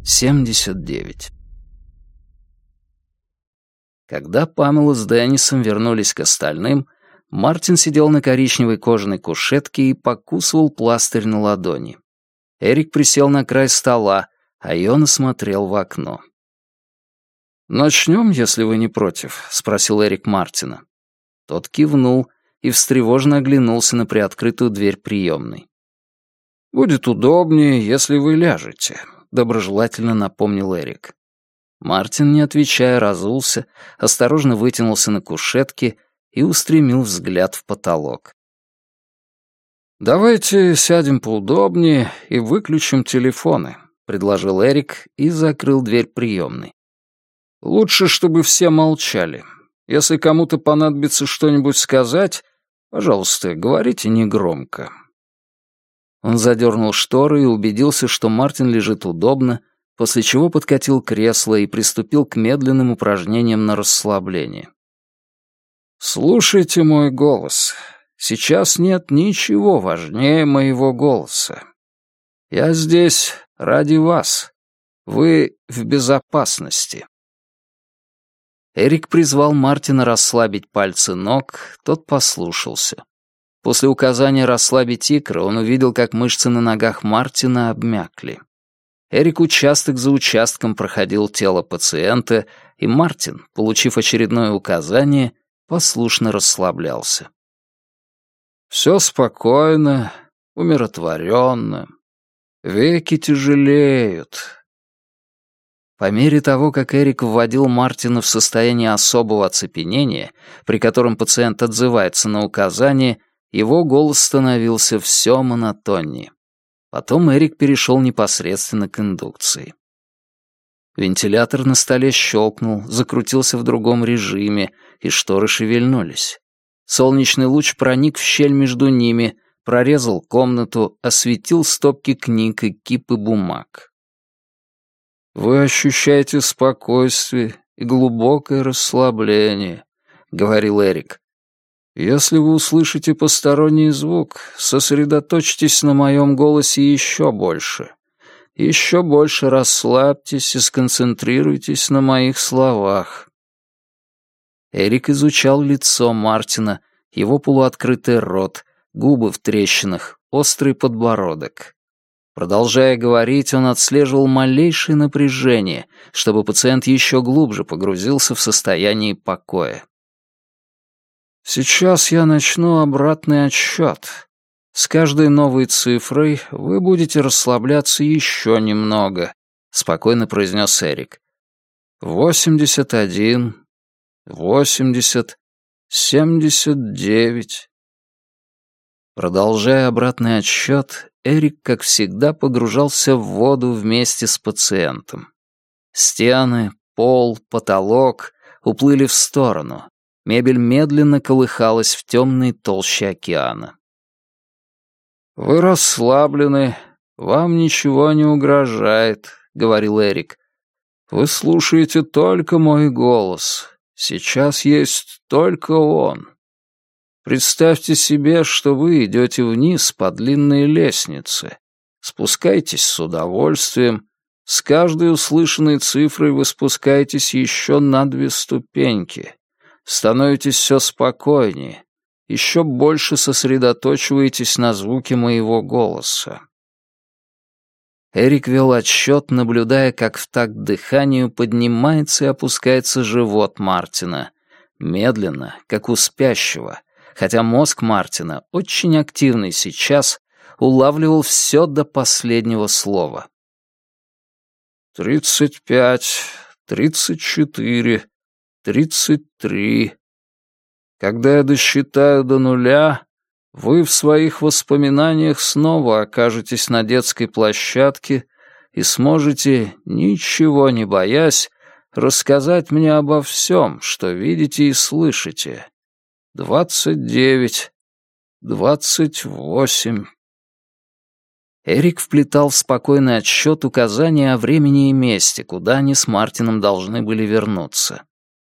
79. Когда Памела с Деннисом вернулись к остальным, Мартин сидел на коричневой кожаной кушетке и покусывал пластырь на ладони. Эрик присел на край стола, а Йона смотрел в окно. «Начнем, если вы не против?» — спросил Эрик Мартина. Тот кивнул и встревоженно оглянулся на приоткрытую дверь приемной. «Будет удобнее, если вы ляжете», — доброжелательно напомнил Эрик. Мартин, не отвечая, разулся, осторожно вытянулся на кушетке и устремил взгляд в потолок. «Давайте сядем поудобнее и выключим телефоны», — предложил Эрик и закрыл дверь приемной. «Лучше, чтобы все молчали. Если кому-то понадобится что-нибудь сказать, пожалуйста, говорите негромко». Он задернул шторы и убедился, что Мартин лежит удобно, после чего подкатил кресло и приступил к медленным упражнениям на расслабление. «Слушайте мой голос. Сейчас нет ничего важнее моего голоса. Я здесь ради вас. Вы в безопасности». Эрик призвал Мартина расслабить пальцы ног, тот послушался. После указания расслабить икры он увидел, как мышцы на ногах Мартина обмякли. Эрик участок за участком проходил тело пациента, и Мартин, получив очередное указание, послушно расслаблялся. Все спокойно, умиротворенно. Веки тяжелеют. По мере того, как Эрик вводил Мартина в состояние особого оцепенения, при котором пациент отзывается на указания, его голос становился все монотоннее. Потом Эрик перешел непосредственно к индукции. Вентилятор на столе щелкнул, закрутился в другом режиме, и шторы шевельнулись. Солнечный луч проник в щель между ними, прорезал комнату, осветил стопки книг и кипы бумаг. «Вы ощущаете спокойствие и глубокое расслабление», — говорил Эрик. «Если вы услышите посторонний звук, сосредоточьтесь на моем голосе еще больше. Еще больше расслабьтесь и сконцентрируйтесь на моих словах». Эрик изучал лицо Мартина, его полуоткрытый рот, губы в трещинах, острый подбородок. Продолжая говорить, он отслеживал малейшее напряжение, чтобы пациент еще глубже погрузился в состояние покоя. «Сейчас я начну обратный отсчет. С каждой новой цифрой вы будете расслабляться еще немного», — спокойно произнес Эрик. 81, 80, 79. Продолжая обратный отсчет, Эрик, как всегда, погружался в воду вместе с пациентом. Стены, пол, потолок уплыли в сторону. Мебель медленно колыхалась в темной толще океана. «Вы расслаблены, вам ничего не угрожает», — говорил Эрик. «Вы слушаете только мой голос. Сейчас есть только он. Представьте себе, что вы идете вниз по длинной лестнице. Спускайтесь с удовольствием. С каждой услышанной цифрой вы спускаетесь еще на 2 ступеньки. Становитесь все спокойнее, еще больше сосредоточиваетесь на звуке моего голоса». Эрик вел отсчет, наблюдая, как в такт дыханию поднимается и опускается живот Мартина, медленно, как у спящего, хотя мозг Мартина, очень активный сейчас, улавливал все до последнего слова. 35, 34, 33. Когда я досчитаю до 0, вы в своих воспоминаниях снова окажетесь на детской площадке и сможете, ничего не боясь, рассказать мне обо всем, что видите и слышите. 29, 28. Эрик вплетал в спокойный отсчет указания о времени и месте, куда они с Мартином должны были вернуться.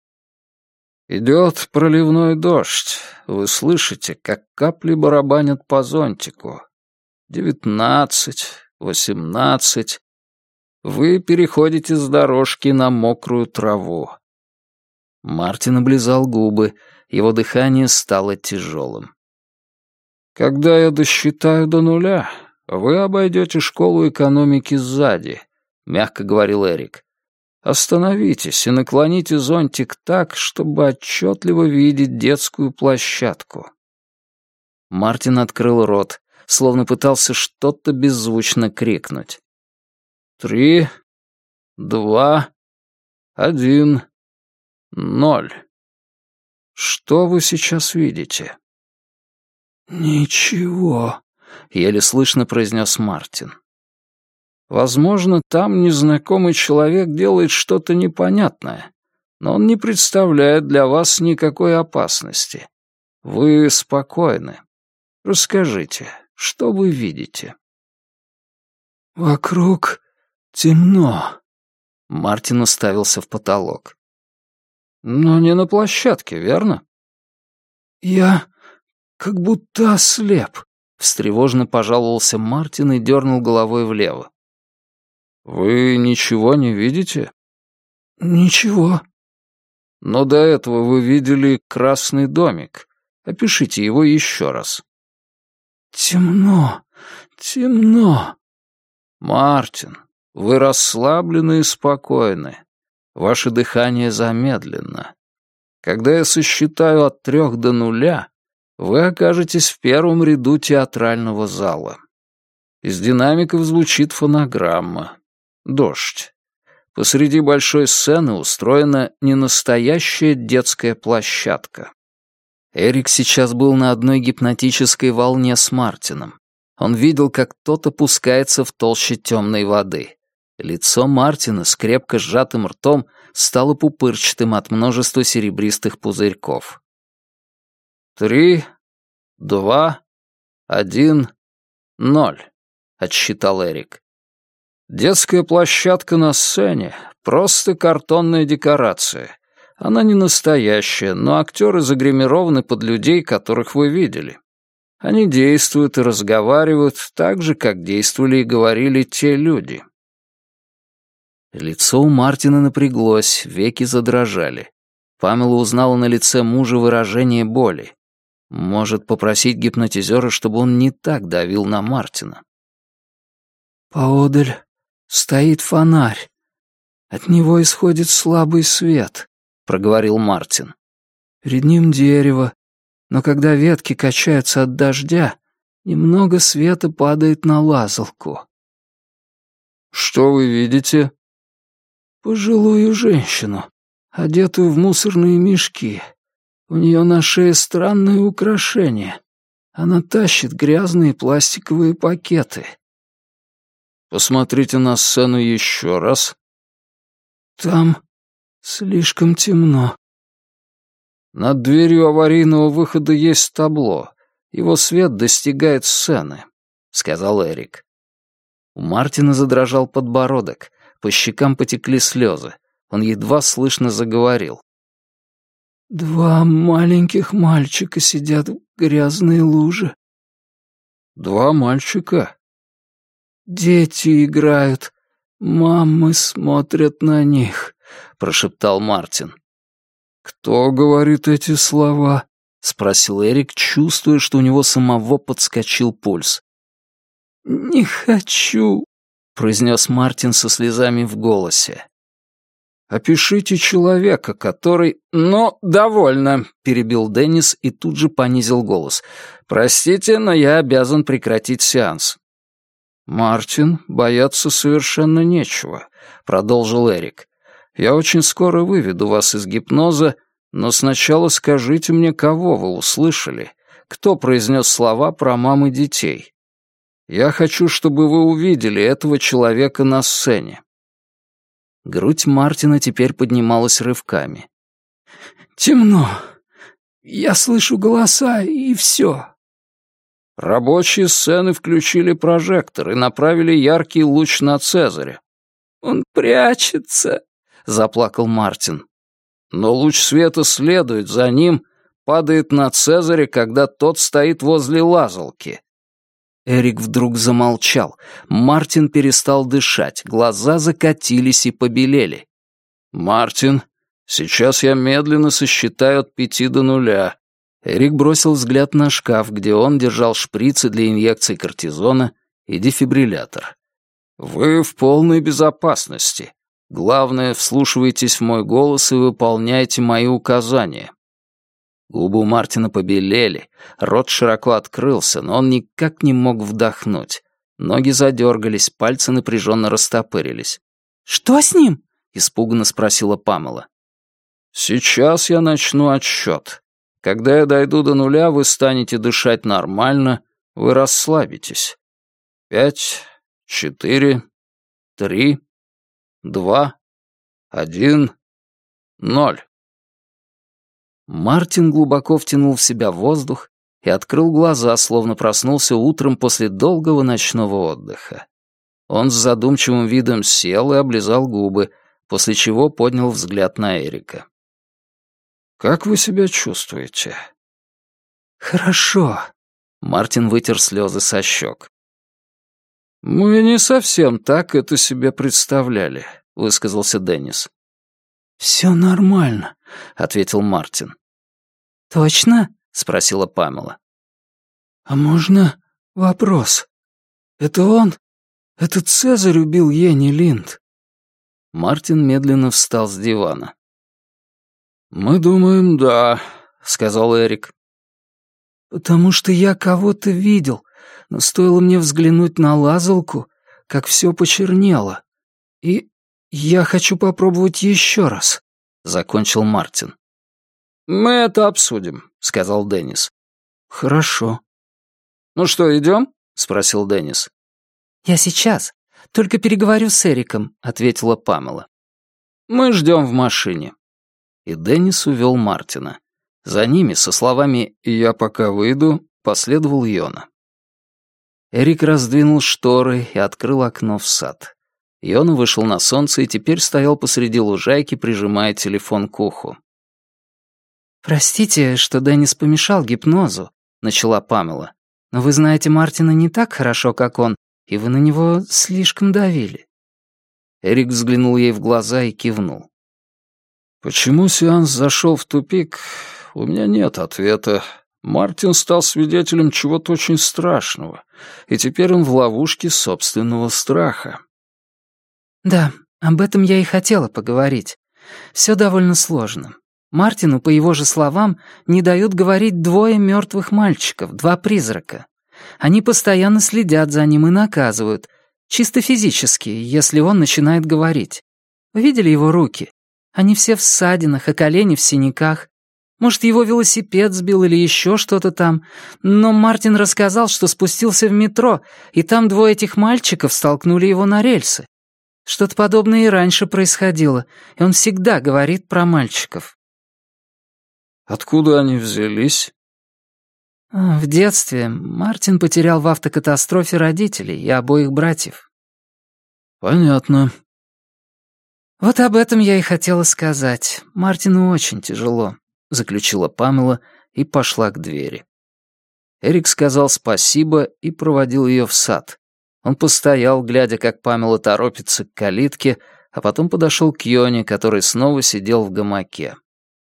«Идет проливной дождь. Вы слышите, как капли барабанят по зонтику. 19, 18. Вы переходите с дорожки на мокрую траву. Мартин облизал губы, его дыхание стало тяжелым. Когда я досчитаю до 0, вы обойдете школу экономики сзади, мягко говорил Эрик. Остановитесь и наклоните зонтик так, чтобы отчетливо видеть детскую площадку. Мартин открыл рот, словно пытался что-то беззвучно крикнуть. 3, 2, 1, 0. Что вы сейчас видите? Ничего, еле слышно произнес Мартин. Возможно, там незнакомый человек делает что-то непонятное, но он не представляет для вас никакой опасности. Вы спокойны. Расскажите, что вы видите? Вокруг темно. Мартин уставился в потолок. Но не на площадке, верно? Я как будто ослеп. Встревоженно пожаловался Мартин и дернул головой влево. «Вы ничего не видите?» «Ничего». «Но до этого вы видели красный домик. Опишите его еще раз». «Темно, темно». «Мартин, вы расслаблены и спокойны. Ваше дыхание замедленно. Когда я сосчитаю от 3 до 0, вы окажетесь в первом ряду театрального зала. Из динамиков звучит фонограмма. Дождь. Посреди большой сцены устроена ненастоящая детская площадка. Эрик сейчас был на одной гипнотической волне с Мартином. Он видел, как тот опускается в толще темной воды. Лицо Мартина с крепко сжатым ртом стало пупырчатым от множества серебристых пузырьков. 3, 2, 1, 0, отсчитал Эрик. Детская площадка на сцене — просто картонная декорация. Она не настоящая, но актеры загримированы под людей, которых вы видели. Они действуют и разговаривают так же, как действовали и говорили те люди. Лицо у Мартина напряглось, веки задрожали. Памела узнала на лице мужа выражение боли. Может, попросить гипнотизера, чтобы он не так давил на Мартина. «Поодаль стоит фонарь. От него исходит слабый свет», — проговорил Мартин. «Перед ним дерево, но когда ветки качаются от дождя, немного света падает на лазалку». «Что вы видите?» «Пожилую женщину, одетую в мусорные мешки. У нее на шее странное украшение. Она тащит грязные пластиковые пакеты». «Посмотрите на сцену еще раз». «Там слишком темно». «Над дверью аварийного выхода есть табло. Его свет достигает сцены», — сказал Эрик. У Мартина задрожал подбородок, по щекам потекли слезы. Он едва слышно заговорил. 2 маленьких мальчика сидят в грязной луже». «2 мальчика?» «Дети играют, мамы смотрят на них», — прошептал Мартин. «Кто говорит эти слова?» — спросил Эрик, чувствуя, что у него самого подскочил пульс. «Не хочу», — произнес Мартин со слезами в голосе. «Опишите человека, который...» «Ну, довольно», — перебил Деннис и тут же понизил голос. «Простите, но я обязан прекратить сеанс». «Мартин, бояться совершенно нечего», — продолжил Эрик. «Я очень скоро выведу вас из гипноза, но сначала скажите мне, кого вы услышали, кто произнес слова про мам и детей. Я хочу, чтобы вы увидели этого человека на сцене». Грудь Мартина теперь поднималась рывками. «Темно. Я слышу голоса, и все». Рабочие сцены включили прожектор и направили яркий луч на Цезаря. «Он прячется», — заплакал Мартин. «Но луч света следует за ним, падает на Цезаря, когда тот стоит возле лазалки». Эрик вдруг замолчал. Мартин перестал дышать, глаза закатились и побелели. «Мартин, сейчас я медленно сосчитаю от 5 до 0». Эрик бросил взгляд на шкаф, где он держал шприцы для инъекций кортизона и дефибриллятор. «Вы в полной безопасности. Главное, вслушивайтесь в мой голос и выполняйте мои указания». Губы у Мартина побелели, рот широко открылся, но он никак не мог вдохнуть. Ноги задергались, пальцы напряженно растопырились. «Что с ним?» — испуганно спросила Памела. «Сейчас я начну отсчет. Когда я дойду до 0, вы станете дышать нормально, вы расслабитесь. 5, 4, 3, 2, 1, 0». Мартин глубоко втянул в себя воздух и открыл глаза, словно проснулся утром после долгого ночного отдыха. Он с задумчивым видом сел и облизал губы, после чего поднял взгляд на Эрика. «Как вы себя чувствуете?» «Хорошо», — Мартин вытер слезы со щек. «Мы не совсем так это себе представляли», — высказался Деннис. «Все нормально», — ответил Мартин. «Точно?» — спросила Памела. «А можно вопрос? Это он? Это Цезарь убил Йенни Линд?» Мартин медленно встал с дивана. «Мы думаем, да», — сказал Эрик. «Потому что я кого-то видел, но стоило мне взглянуть на лазалку, как все почернело. И я хочу попробовать еще раз», — закончил Мартин. «Мы это обсудим», — сказал Деннис. «Хорошо». «Ну что, идем?» — спросил Деннис. «Я сейчас. Только переговорю с Эриком», — ответила Памела. «Мы ждем в машине». И Деннис увел Мартина. За ними, со словами «я пока выйду», последовал Йона. Эрик раздвинул шторы и открыл окно в сад. Йона вышел на солнце и теперь стоял посреди лужайки, прижимая телефон к уху. «Простите, что Деннис помешал гипнозу», — начала Памела. «Но вы знаете Мартина не так хорошо, как он, и вы на него слишком давили». Эрик взглянул ей в глаза и кивнул. «Почему сеанс зашел в тупик? У меня нет ответа. Мартин стал свидетелем чего-то очень страшного, и теперь он в ловушке собственного страха». «Да, об этом я и хотела поговорить. Все довольно сложно. Мартину, по его же словам, не дают говорить 2 мертвых мальчиков, 2 призрака. Они постоянно следят за ним и наказывают, чисто физически, если он начинает говорить. Вы видели его руки? Они все в ссадинах, а колени в синяках. Может, его велосипед сбил или еще что-то там. Но Мартин рассказал, что спустился в метро, и там 2 этих мальчиков столкнули его на рельсы. Что-то подобное и раньше происходило, и он всегда говорит про мальчиков». «Откуда они взялись?» В детстве Мартин потерял в автокатастрофе родителей и обоих братьев. «Понятно». «Вот об этом я и хотела сказать. Мартину очень тяжело», — заключила Памела и пошла к двери. Эрик сказал спасибо и проводил ее в сад. Он постоял, глядя, как Памела торопится к калитке, а потом подошел к Йоне, который снова сидел в гамаке.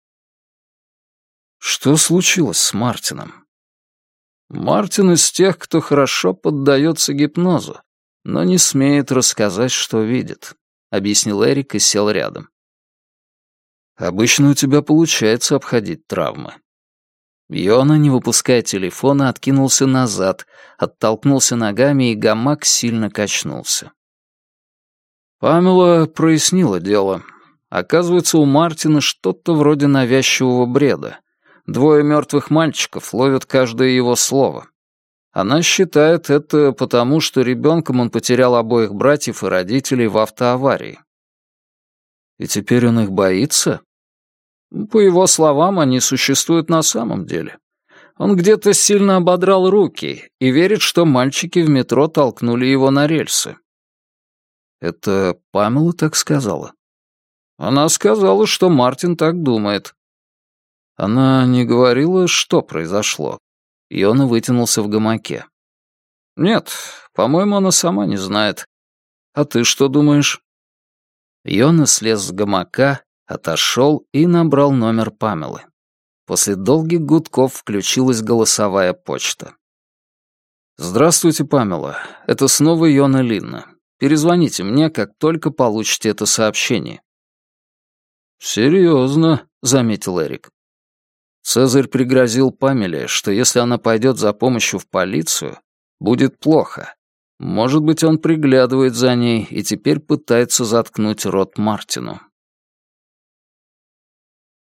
«Что случилось с Мартином?» «Мартин из тех, кто хорошо поддается гипнозу, но не смеет рассказать, что видит», — объяснил Эрик и сел рядом. «Обычно у тебя получается обходить травмы». Йона, не выпуская телефона, откинулся назад, оттолкнулся ногами, и гамак сильно качнулся. Памела прояснила дело. Оказывается, у Мартина что-то вроде навязчивого бреда. 2 мертвых мальчиков ловят каждое его слово. Она считает это потому, что ребенком он потерял обоих братьев и родителей в автоаварии. И теперь он их боится? По его словам, они существуют на самом деле. Он где-то сильно ободрал руки и верит, что мальчики в метро толкнули его на рельсы. Это Памела так сказала? Она сказала, что Мартин так думает. Она не говорила, что произошло. Йона вытянулся в гамаке. Нет, по-моему, она сама не знает. А ты что думаешь?» Йона слез с гамака, отошел и набрал номер Памелы. После долгих гудков включилась голосовая почта. «Здравствуйте, Памела. Это снова Йона Линна. Перезвоните мне, как только получите это сообщение». «Серьезно», — заметил Эрик. Цезарь пригрозил Памеле, что если она пойдет за помощью в полицию, будет плохо. Может быть, он приглядывает за ней и теперь пытается заткнуть рот Мартину.